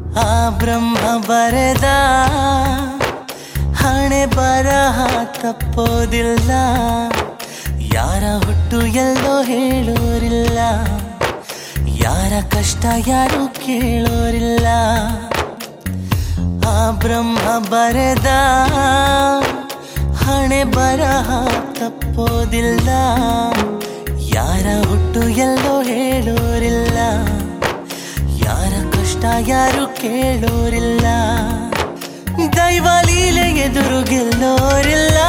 ಆ ಬ್ರಹ್ಮ ಬರೆದ ಹಣೆ ಬರಹ ತಪ್ಪೋದಿಲ್ಲ. ಯಾರ ಹುಟ್ಟು ಎಲ್ಲೋ ಹೇಳೋರಿಲ್ಲ, ಯಾರ ಕಷ್ಟ ಯಾರು ಕೇಳೋರಿಲ್ಲ. ಆ ಬ್ರಹ್ಮ ಬರೆದ ಹಣೆ ಬರಹ ತಪ್ಪೋದಿಲ್ಲ. ಯಾರ ಹುಟ್ಟು ಎಲ್ಲೋ ಹೇಳೋರಿಲ್ಲ, ಯಾರ ಕಷ್ಟ ಯಾರು ಕೇಳೋರಿಲ್ಲ. ದೈವ ಲೀಲೆ ಎದುರು ಗೆಲ್ಲೋರಿಲ್ಲ,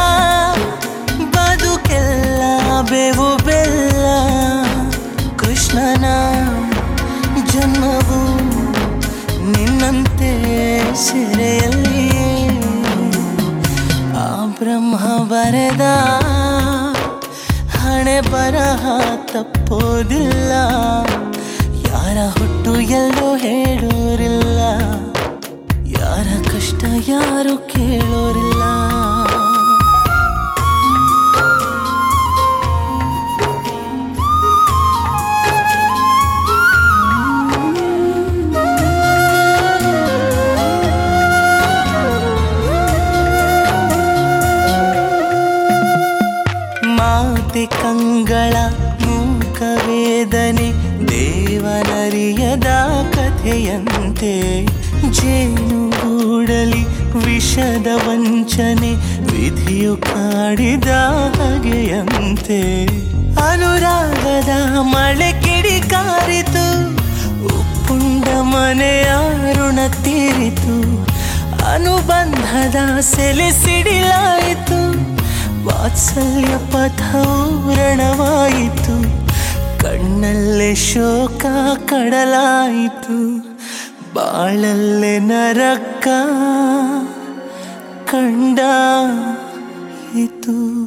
ಬದುಕೆಲ್ಲ ಬೇವು ಬೆಲ್ಲ. ಕೃಷ್ಣನ ಜನ್ಮವು ನಿನ್ನಂತೆ ಸೆರೆಯಲ್ಲಿ. ಆ ಬ್ರಹ್ಮ ಬರೆದ ಹಣೆ ಬರಹ ತಪ್ಪೋದಿಲ್ಲ. ಯಾರ ಹುಟ್ಟು ಎಲ್ಲೋ ಹೇಳೋರಿಲ್ಲ, ಯಾರ ಕಷ್ಟ ಯಾರು ಕೇಳೋರಿಲ್ಲ. ಮಾತೆ ಕಂಗಳ ಮೂಕ ವೇದನೆ ದೇವನರಿಯದ ಕಥೆಯಂತೆ. ಜೇನುಗೂಡಲಿ ವಿಷದ ವಂಚನೆ ವಿಧಿಯು ಕಾಡಿದ ಹಾಗೆಯಂತೆ. ಅನುರಾಗದ ಮಳೆ ಕಿಡಿಕಾರಿತು, ಉಪ್ಪುಂಡ ಮನೆಯ ಋಣ ತೀರಿತು. ಅನುಬಂಧದ ಸೆಲೆ ಸಿಡಿಲಾಯಿತು, ವಾತ್ಸಲ್ಯ ಪಥೌರಣವಾಯಿತು. ಕಣ್ಣಲ್ಲೇ ಶೋಕ ಕಡಲಾಯಿತು, ಬಾಳಲ್ಲೇ ನರಕ ಕಂಡಾಯಿತು.